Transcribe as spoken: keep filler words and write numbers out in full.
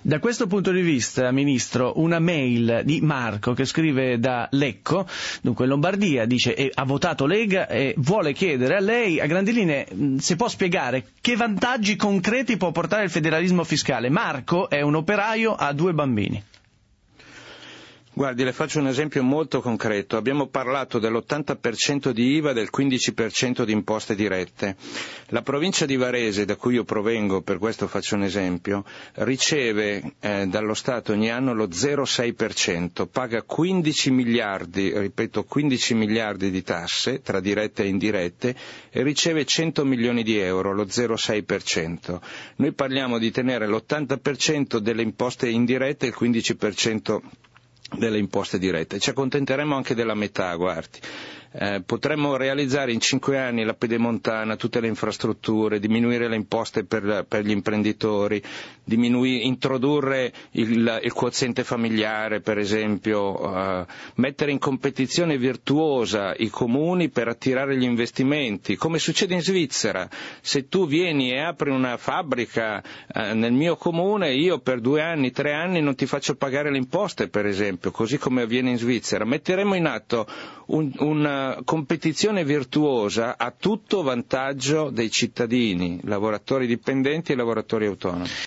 Da questo punto di vista, Ministro, una mail di Marco che scrive da Lecco, dunque in Lombardia, dice eh, ha votato Lega e vuole chiedere a lei, a grandi linee, mh, se può spiegare che vantaggi concreti può portare il federalismo fiscale. Marco è un operaio, ha due bambini. Guardi, le faccio un esempio molto concreto. Abbiamo parlato dell'ottanta per cento di I V A e del quindici per cento di imposte dirette. La provincia di Varese, da cui io provengo, per questo faccio un esempio, riceve eh, dallo Stato ogni anno lo zero virgola sei per cento, paga quindici miliardi, ripeto quindici miliardi di tasse, tra dirette e indirette, e riceve cento milioni di euro, lo zero virgola sei per cento. Noi parliamo di tenere l'ottanta per cento delle imposte indirette e il quindici per cento delle imposte dirette. Ci accontenteremo anche della metà, guardi. Eh, potremmo realizzare in cinque anni la pedemontana, tutte le infrastrutture, diminuire le imposte per, per gli imprenditori, diminuire, introdurre il, il quoziente familiare, per esempio, eh, mettere in competizione virtuosa i comuni per attirare gli investimenti, come succede in Svizzera. Se tu vieni e apri una fabbrica eh, nel mio comune, io per due anni, tre anni non ti faccio pagare le imposte, per esempio, così come avviene in Svizzera. Metteremo in atto un, un competizione virtuosa a tutto vantaggio dei cittadini, lavoratori dipendenti e lavoratori autonomi.